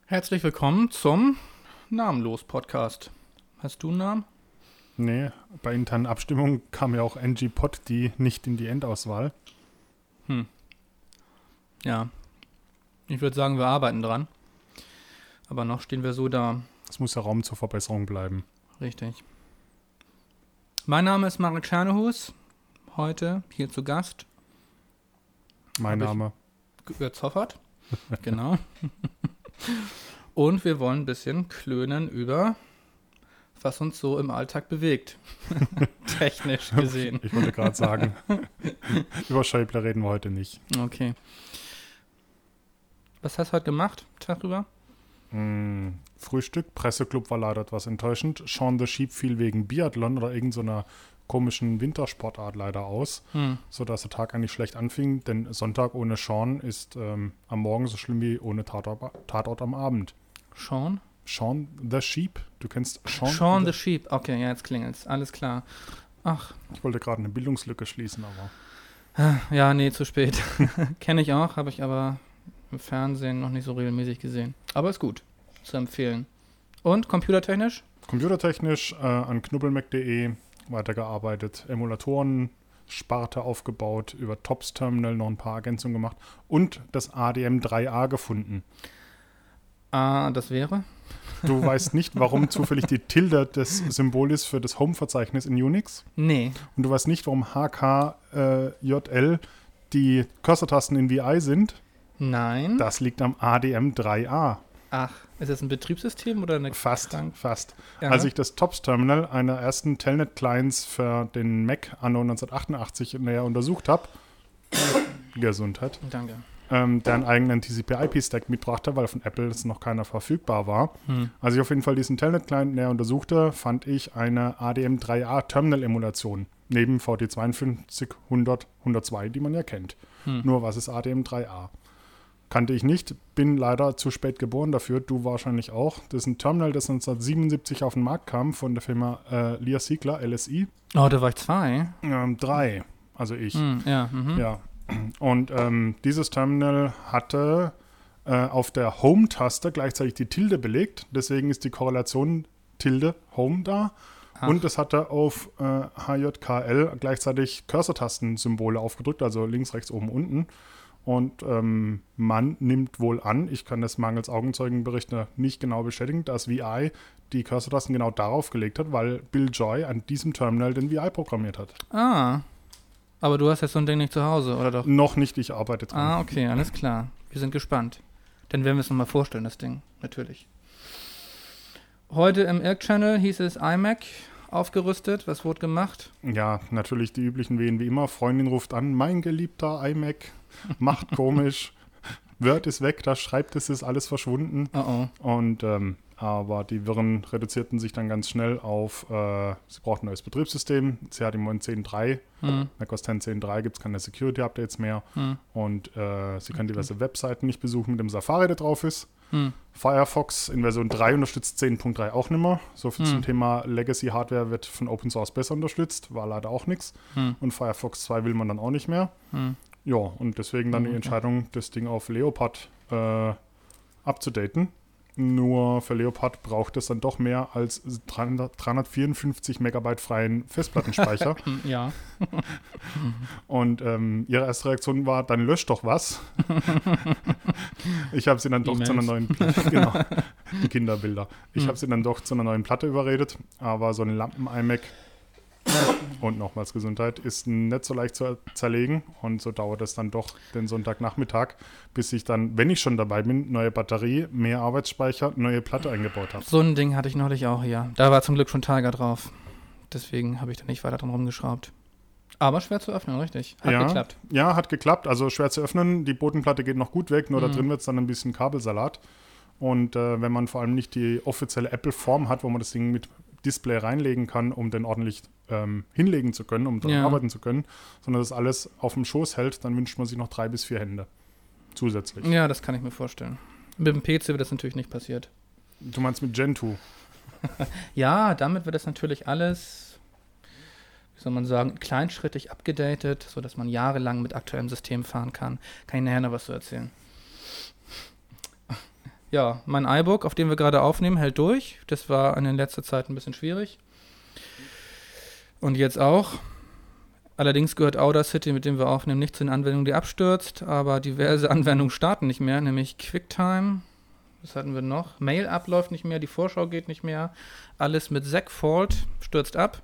Herzlich willkommen zum Namenlos-Podcast. Hast du einen Namen? Nee, bei internen Abstimmungen kam ja auch Angie Pott, die nicht in die Endauswahl. Ja, ich würde sagen, wir arbeiten dran. Aber noch stehen wir so da. Es muss ja Raum zur Verbesserung bleiben. Richtig. Mein Name ist Marek Schernehus. Heute hier zu Gast. Mein Name. Götz Hoffert. Genau. Und wir wollen ein bisschen klönen über, was uns so im Alltag bewegt. Technisch gesehen. Ich wollte gerade sagen, über Schäuble reden wir heute nicht. Okay. Was hast du heute gemacht? Tag drüber? Frühstück, Presseclub war leider etwas enttäuschend. Shaun the Sheep fiel wegen Biathlon oder irgendeiner komischen Wintersportart leider aus, sodass der Tag eigentlich schlecht anfing, denn Sonntag ohne Shaun ist am Morgen so schlimm wie ohne Tatort am Abend. Shaun the Sheep? Du kennst Shaun the Sheep. Okay, ja, jetzt klingelt's. Alles klar. Ach. Ich wollte gerade eine Bildungslücke schließen, aber... Ja, nee, zu spät. Kenne ich auch, habe ich aber im Fernsehen noch nicht so regelmäßig gesehen. Aber ist gut zu empfehlen. Und computertechnisch? Computertechnisch an knubbelmac.de weitergearbeitet, Emulatoren, Sparte aufgebaut, über TOPS Terminal noch ein paar Ergänzungen gemacht und das ADM 3A gefunden. Ah, das wäre? Du weißt nicht, warum zufällig die Tilde das Symbol ist für das Home-Verzeichnis in Unix? Nee. Und du weißt nicht, warum HKJL die Cursor-Tasten in VI sind? Nein. Das liegt am ADM 3A. Ach, ist das ein Betriebssystem oder eine Fast. Ja. Als ich das TOPS-Terminal einer ersten Telnet-Clients für den Mac anno 1988 näher untersucht habe, Gesundheit, Danke. der einen eigenen TCP/IP-Stack mitbrachte, weil von Apple es noch keiner verfügbar war. Als ich auf jeden Fall diesen Telnet-Client näher untersuchte, fand ich eine ADM 3A Terminal-Emulation neben VT52 100 102, die man ja kennt. Nur was ist ADM 3A? Kannte ich nicht, bin leider zu spät geboren dafür, du wahrscheinlich auch. Das ist ein Terminal, das 1977 auf den Markt kam von der Firma Lia Siegler, LSI. Oh, da war ich 2. 3, also ich. Ja. Ja. Und dieses Terminal hatte auf der Home-Taste gleichzeitig die Tilde belegt. Deswegen ist die Korrelation Tilde Home da. Ach. Und es hatte auf HJKL gleichzeitig Cursor-Tasten-Symbole aufgedrückt, also links, rechts, oben, unten. Und man nimmt wohl an, ich kann das mangels Augenzeugenberichte nicht genau bestätigen, dass VI die Cursor-Tasten genau darauf gelegt hat, weil Bill Joy an diesem Terminal den VI programmiert hat. Ah. Aber du hast jetzt so ein Ding nicht zu Hause, oder doch? Noch nicht, ich arbeite dran. Ah, okay, alles klar. Wir sind gespannt. Dann werden wir es nochmal vorstellen, das Ding. Natürlich. Heute im Irk-Channel hieß es iMac aufgerüstet. Was wurde gemacht? Ja, natürlich die üblichen Wehen wie immer. Freundin ruft an, mein geliebter iMac, macht komisch, Word ist weg, da schreibt es, ist alles verschwunden. Oh. Und aber die Wirren reduzierten sich dann ganz schnell auf, sie braucht ein neues Betriebssystem. Sie hat im Moment 10.3, Mac OS X 10.3 gibt es keine Security-Updates mehr. Und sie kann diverse Webseiten nicht besuchen mit dem Safari, der drauf ist. Firefox in Version 3 unterstützt 10.3 auch nicht mehr. So viel zum Thema Legacy-Hardware wird von Open Source besser unterstützt, war leider auch nichts. Und Firefox 2 will man dann auch nicht mehr. Ja, und deswegen dann die Entscheidung, das Ding auf Leopard abzudaten. Nur für Leopard braucht es dann doch mehr als 354 Megabyte freien Festplattenspeicher. Ja. Und ihre erste Reaktion war, dann löscht doch was. Ich habe sie dann doch zu einer neuen Platte, genau, die Kinderbilder. Ich habe sie dann doch zu einer neuen Platte überredet, aber so ein Lampen-iMac und nochmals Gesundheit ist nicht so leicht zu zerlegen und so dauert es dann doch den Sonntagnachmittag, bis ich dann, wenn ich schon dabei bin, neue Batterie, mehr Arbeitsspeicher, neue Platte eingebaut habe. So ein Ding hatte ich neulich auch hier. Da war zum Glück schon Tiger drauf. Deswegen habe ich da nicht weiter dran rumgeschraubt. Aber schwer zu öffnen, richtig. Hat geklappt. Ja, hat geklappt. Also schwer zu öffnen. Die Bodenplatte geht noch gut weg, nur da drin wird es dann ein bisschen Kabelsalat. Und wenn man vor allem nicht die offizielle Apple-Form hat, wo man das Ding mit Display reinlegen kann, um den ordentlich hinlegen zu können, um dran arbeiten zu können, sondern das alles auf dem Schoß hält, dann wünscht man sich noch 3 bis 4 Hände zusätzlich. Ja, das kann ich mir vorstellen. Mit dem PC wird das natürlich nicht passiert. Du meinst mit Gentoo? Ja, damit wird das natürlich alles, wie soll man sagen, kleinschrittig abgedatet, sodass man jahrelang mit aktuellem System fahren kann. Kann ich nachher noch was zu erzählen. Ja, mein iBook, auf dem wir gerade aufnehmen, hält durch. Das war in letzter Zeit ein bisschen schwierig. Und jetzt auch. Allerdings gehört Audacity, mit dem wir aufnehmen, nicht zu den Anwendungen, die abstürzt, aber diverse Anwendungen starten nicht mehr, nämlich QuickTime. Was hatten wir noch? Mail-Up läuft nicht mehr, die Vorschau geht nicht mehr. Alles mit Segfault stürzt ab.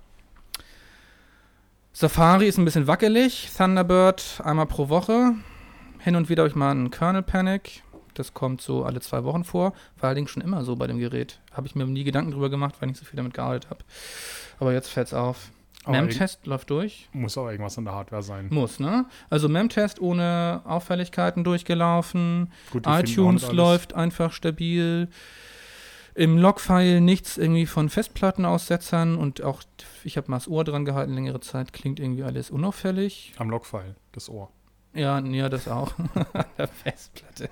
Safari ist ein bisschen wackelig. Thunderbird einmal pro Woche. Hin und wieder habe ich mal einen Kernel Panic. Das kommt so alle 2 Wochen vor. War allerdings schon immer so bei dem Gerät. Habe ich mir nie Gedanken drüber gemacht, weil ich nicht so viel damit gearbeitet habe. Aber jetzt fällt's auf. Memtest läuft durch. Muss auch irgendwas in der Hardware sein. Muss, ne? Also Memtest ohne Auffälligkeiten durchgelaufen. Gut, iTunes läuft einfach stabil. Im Logfile nichts irgendwie von Festplattenaussetzern und auch, ich habe mal das Ohr dran gehalten längere Zeit, klingt irgendwie alles unauffällig. Am Logfile, das Ohr. Ja, das auch. Der Festplatte.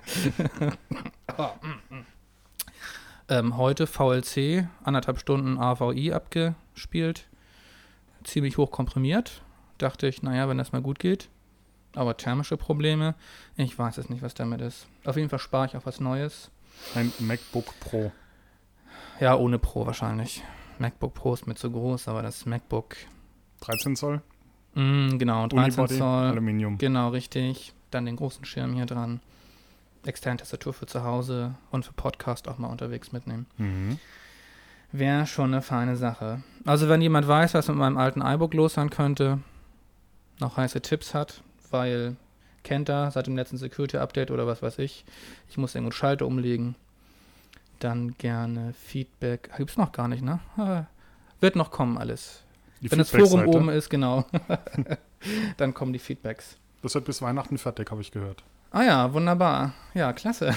Heute VLC, 1,5 Stunden AVI abgespielt. Ziemlich hoch komprimiert. Dachte ich, naja, wenn das mal gut geht. Aber thermische Probleme, ich weiß es nicht, was damit ist. Auf jeden Fall spare ich auf was Neues. Ein MacBook Pro. Ja, ohne Pro wahrscheinlich. MacBook Pro ist mir zu groß, aber das MacBook... 13 Zoll? Genau, 13 Unibody, Zoll. Aluminium. Genau, richtig. Dann den großen Schirm hier dran. Externe Tastatur für zu Hause und für Podcast auch mal unterwegs mitnehmen. Mhm. Wäre schon eine feine Sache. Also wenn jemand weiß, was mit meinem alten iBook los sein könnte, noch heiße Tipps hat, weil kennt er seit dem letzten Security-Update oder was weiß ich, ich muss irgendwo einen Schalter umlegen, dann gerne Feedback. Gibt's noch gar nicht, ne? Wird noch kommen alles. Die Wenn das Forum oben ist, genau, dann kommen die Feedbacks. Das wird bis Weihnachten fertig, habe ich gehört. Ah ja, wunderbar. Ja, klasse.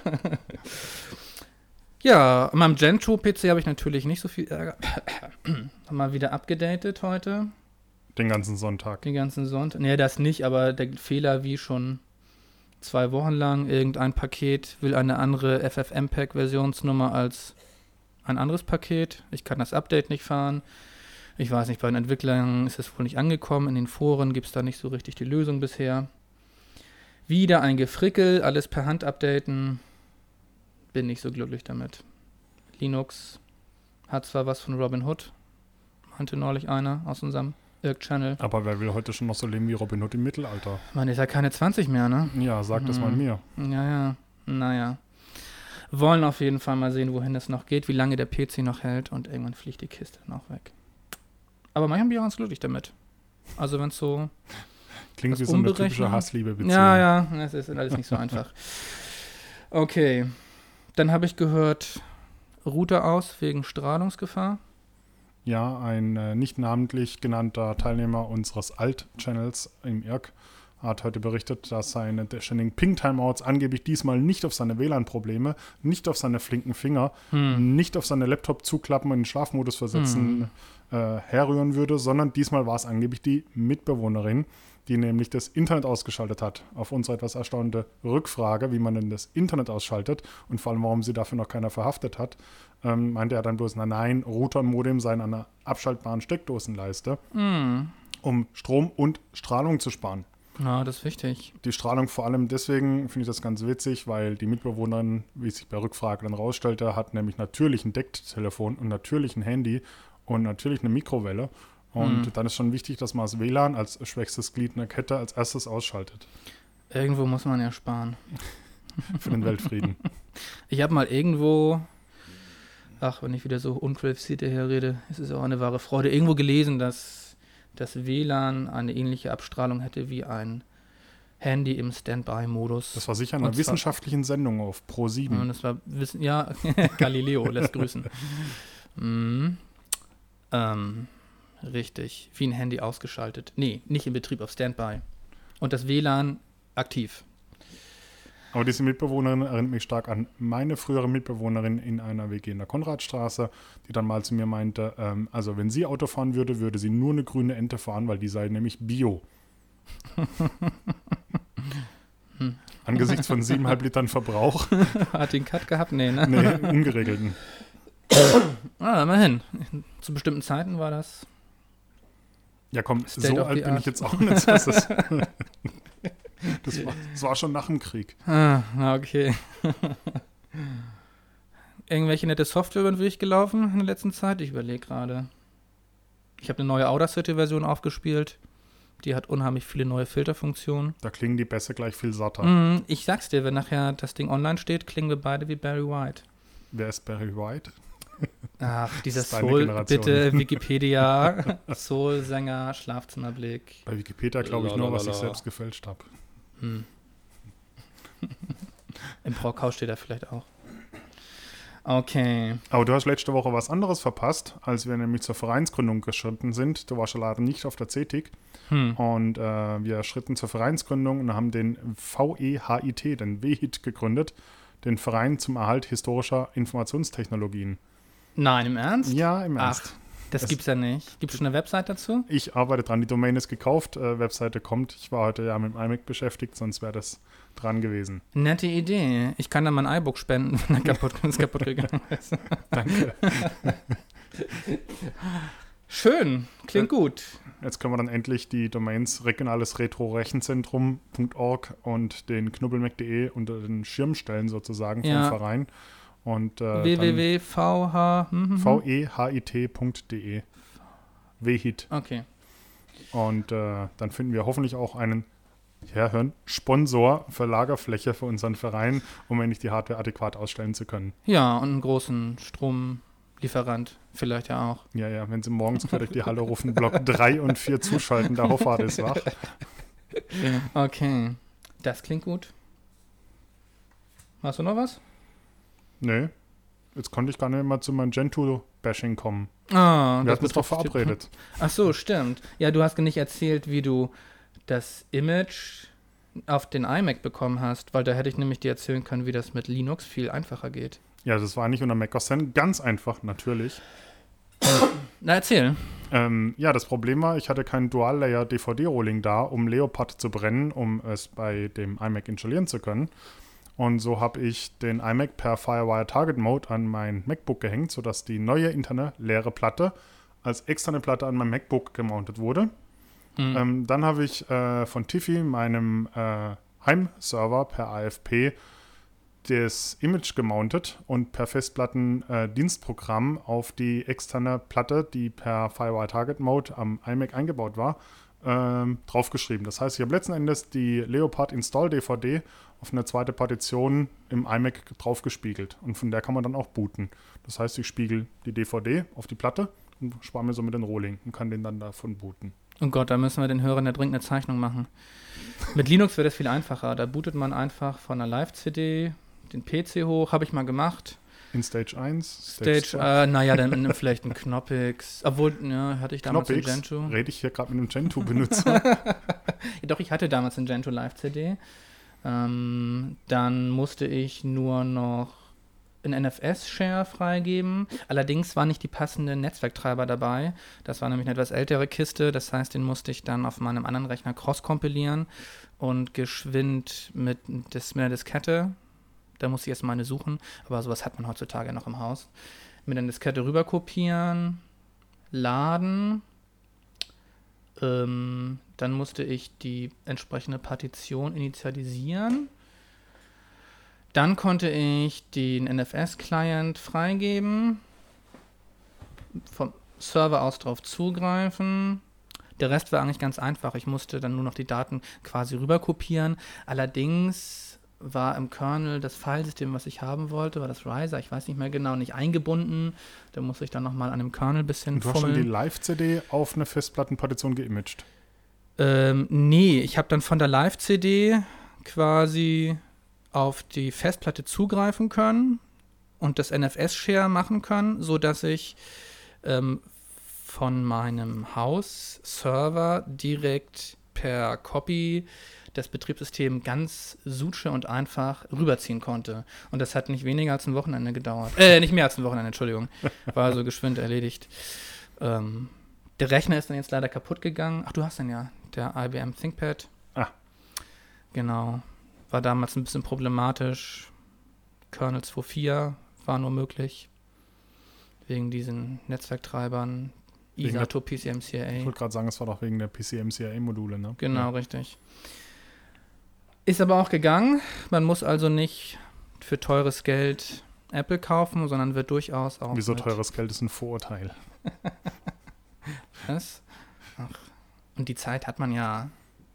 Ja, an meinem Gentoo-PC habe ich natürlich nicht so viel Ärger. Mal wieder abgedatet heute. Den ganzen Sonntag. Den ganzen Sonntag. Nee, das nicht, aber der Fehler wie schon 2 Wochen lang. Irgendein Paket will eine andere FFmpeg-Versionsnummer als ein anderes Paket. Ich kann das Update nicht fahren. Ich weiß nicht, bei den Entwicklern ist es wohl nicht angekommen. In den Foren gibt es da nicht so richtig die Lösung bisher. Wieder ein Gefrickel, alles per Hand updaten. Bin nicht so glücklich damit. Linux hat zwar was von Robin Hood, meinte neulich einer aus unserem Irk-Channel. Aber wer will heute schon noch so leben wie Robin Hood im Mittelalter? Man ist ja keine 20 mehr, ne? Ja, sag das mal mir. Ja, naja. Wollen auf jeden Fall mal sehen, wohin es noch geht, wie lange der PC noch hält und irgendwann fliegt die Kiste dann auch weg. Aber manchmal bin ich auch ganz glücklich damit. Also wenn es so... Klingt wie so eine typische Hassliebe-Beziehung. Ja, es ist alles nicht so einfach. Okay. Dann habe ich gehört, Router aus wegen Strahlungsgefahr. Ja, ein nicht namentlich genannter Teilnehmer unseres Alt-Channels im IRC hat heute berichtet, dass seine ständigen Ping-Timeouts angeblich diesmal nicht auf seine WLAN-Probleme, nicht auf seine flinken Finger, nicht auf seine Laptop-Zuklappen und in den Schlafmodus versetzen herrühren würde, sondern diesmal war es angeblich die Mitbewohnerin, die nämlich das Internet ausgeschaltet hat. Auf unsere etwas erstaunte Rückfrage, wie man denn das Internet ausschaltet und vor allem, warum sie dafür noch keiner verhaftet hat, meinte er dann bloß, nein, Router und Modem seien an einer abschaltbaren Steckdosenleiste, um Strom und Strahlung zu sparen. Ja, das ist wichtig. Die Strahlung vor allem deswegen finde ich das ganz witzig, weil die Mitbewohnerin, wie sich bei Rückfrage dann rausstellte, hat nämlich natürlich ein Decktelefon und natürlich ein Handy und natürlich eine Mikrowelle. Und dann ist schon wichtig, dass man das WLAN als schwächstes Glied in der Kette als erstes ausschaltet. Irgendwo muss man ja sparen. Für den Weltfrieden. Ich habe mal irgendwo, wenn ich wieder so unqualifiziert herrede, ist es auch eine wahre Freude, irgendwo gelesen, dass das WLAN eine ähnliche Abstrahlung hätte wie ein Handy im Standby-Modus. Das war sicher in einer wissenschaftlichen Sendung auf Pro7. Das war Galileo lässt grüßen. Richtig, wie ein Handy ausgeschaltet. Nee, nicht im Betrieb, auf Standby. Und das WLAN aktiv. Aber diese Mitbewohnerin erinnert mich stark an meine frühere Mitbewohnerin in einer WG in der Konradstraße, die dann mal zu mir meinte, also wenn sie Auto fahren würde, würde sie nur eine grüne Ente fahren, weil die sei nämlich Bio. Angesichts von 7,5 Litern Verbrauch. Hat den Cut gehabt? Nee, ne? Nee, ungeregelten. Immerhin. Zu bestimmten Zeiten war das... Ja komm, State so alt bin ich jetzt auch nicht. Das war schon nach dem Krieg. Okay. Irgendwelche nette Software über den Weg gelaufen in der letzten Zeit? Ich überlege gerade. Ich habe eine neue Audacity-Version aufgespielt. Die hat unheimlich viele neue Filterfunktionen. Da klingen die Bässe gleich viel satter. Ich sag's dir, wenn nachher das Ding online steht, klingen wir beide wie Barry White. Wer ist Barry White? Ach, dieser Das ist deine Soul, Generation. bitte, Wikipedia, Soul-Sänger, Schlafzimmerblick. Bei Wikipedia glaube ich nur, was ich selbst gefälscht habe. Im Brockhaus steht er vielleicht auch. Okay. Aber du hast letzte Woche was anderes verpasst, als wir nämlich zur Vereinsgründung geschritten sind. Du warst ja leider nicht auf der CETIC. Und wir schritten zur Vereinsgründung und haben den VEHIT, den WHIT, gegründet. Den Verein zum Erhalt historischer Informationstechnologien. Nein, im Ernst? Ja, im Ernst. Ach, das gibt's ja nicht. Gibt es schon eine Website dazu? Ich arbeite dran, die Domain ist gekauft, Webseite kommt. Ich war heute ja mit dem iMac beschäftigt, sonst wäre das dran gewesen. Nette Idee. Ich kann dann mein iBook spenden, wenn es kaputt gegangen ist. Danke. Schön, klingt gut. Jetzt können wir dann endlich die Domains regionales-retro-rechenzentrum.org und den knubbelmac.de unter den Schirm stellen sozusagen vom Verein. Und www.vehit.de WHIT. Okay. Und dann finden wir hoffentlich auch einen Sponsor für Lagerfläche für unseren Verein, um endlich die Hardware adäquat ausstellen zu können. Ja, und einen großen Stromlieferant vielleicht ja auch. Ja, wenn sie morgens quer durch die Halle rufen, Block 3 und 4 zuschalten, der Hoffart ist wach. Okay, das klingt gut. Hast du noch was? Nee, jetzt konnte ich gar nicht mehr zu meinem Gentoo-Bashing kommen. Wir hatten uns doch verabredet. Ach so, stimmt. Ja, du hast nicht erzählt, wie du das Image auf den iMac bekommen hast, weil da hätte ich nämlich dir erzählen können, wie das mit Linux viel einfacher geht. Ja, das war nicht unter Mac OS X ganz einfach, natürlich. Na, erzähl. Das Problem war, ich hatte kein Dual-Layer-DVD-Rolling da, um Leopard zu brennen, um es bei dem iMac installieren zu können. Und so habe ich den iMac per Firewire Target Mode an mein MacBook gehängt, sodass die neue interne leere Platte als externe Platte an mein MacBook gemountet wurde. Dann habe ich von Tiffy, meinem Heimserver per AFP, das Image gemountet und per Festplatten-Dienstprogramm auf die externe Platte, die per Firewire Target Mode am iMac eingebaut war, draufgeschrieben. Das heißt, ich habe letzten Endes die Leopard Install DVD auf eine zweite Partition im iMac draufgespiegelt und von der kann man dann auch booten. Das heißt, ich spiegel die DVD auf die Platte und spare mir somit den Rohling und kann den dann davon booten. Oh Gott, da müssen wir den Hörern ja dringend eine Zeichnung machen. Mit Linux wird das viel einfacher. Da bootet man einfach von einer Live-CD den PC hoch, habe ich mal gemacht. In Stage 1? Dann vielleicht ein Knoppix. Obwohl, hatte ich damals einen Gentoo. Rede ich hier gerade mit einem Gentoo-Benutzer? Ja, doch, ich hatte damals einen Gentoo Live-CD. Dann musste ich nur noch einen NFS-Share freigeben. Allerdings war nicht die passende Netzwerktreiber dabei. Das war nämlich eine etwas ältere Kiste. Das heißt, den musste ich dann auf meinem anderen Rechner cross-kompilieren und geschwind mit einer Diskette. Da musste ich erstmal eine suchen. Aber sowas hat man heutzutage noch im Haus. Mit einer Diskette rüber kopieren, laden. Dann musste ich die entsprechende Partition initialisieren. Dann konnte ich den NFS-Client freigeben, vom Server aus drauf zugreifen. Der Rest war eigentlich ganz einfach. Ich musste dann nur noch die Daten quasi rüber kopieren. Allerdings war im Kernel das Filesystem, was ich haben wollte, war das Riser, ich weiß nicht mehr genau, nicht eingebunden. Da musste ich dann nochmal an dem Kernel ein bisschen fummeln. Du hast schon die Live-CD auf eine Festplattenpartition geimaged? Nee, ich habe dann von der Live-CD quasi auf die Festplatte zugreifen können und das NFS-Share machen können, sodass ich von meinem Haus-Server direkt per Copy das Betriebssystem ganz suche und einfach rüberziehen konnte. Und das hat nicht weniger als ein Wochenende gedauert. Nicht mehr als ein Wochenende, Entschuldigung. War also geschwind erledigt. Der Rechner ist dann jetzt leider kaputt gegangen. Ach, du hast den ja, der IBM ThinkPad. Ah. Genau. War damals ein bisschen problematisch. Kernel 2.4 war nur möglich. Wegen diesen Netzwerktreibern. ISATO, PCMCIA. Ich wollte gerade sagen, es war doch wegen der PCMCIA-Module, ne? Genau, ja. Richtig. Ist aber auch gegangen. Man muss also nicht für teures Geld Apple kaufen, sondern wird durchaus auch. Wieso teures Geld ist ein Vorurteil? Was? Ach. Und die Zeit hat man ja.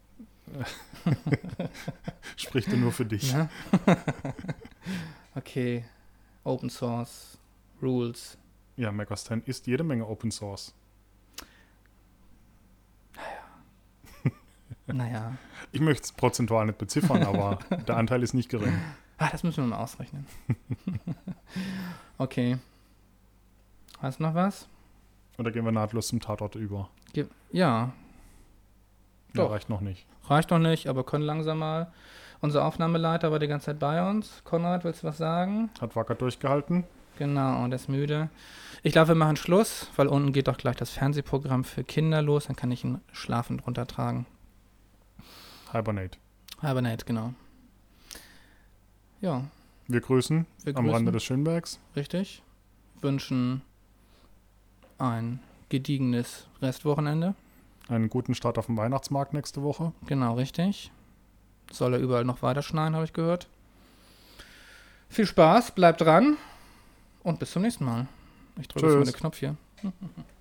Spricht nur für dich. Ne? Okay. Open Source Rules. Ja, Mac OS X ist jede Menge Open Source. Naja. Ich möchte es prozentual nicht beziffern, aber der Anteil ist nicht gering. Das müssen wir mal ausrechnen. Okay. Hast du noch was? Oder gehen wir nahtlos zum Tatort über? Ja. Ja, Doch. reicht noch nicht. Reicht noch nicht, aber können langsam mal. Unser Aufnahmeleiter war die ganze Zeit bei uns. Konrad, willst du was sagen? Hat wacker durchgehalten. Genau, und er ist müde. Ich glaube, wir machen Schluss, weil unten geht doch gleich das Fernsehprogramm für Kinder los. Dann kann ich ihn schlafend runtertragen. Hibernate. Hibernate, genau. Ja, Wir grüßen am Rande des Schönbergs. Richtig. Wünschen ein gediegenes Restwochenende. Einen guten Start auf dem Weihnachtsmarkt nächste Woche. Genau, richtig. Soll er überall noch weiter schneien, habe ich gehört. Viel Spaß, bleibt dran und bis zum nächsten Mal. Ich drücke jetzt mal den Knopf hier.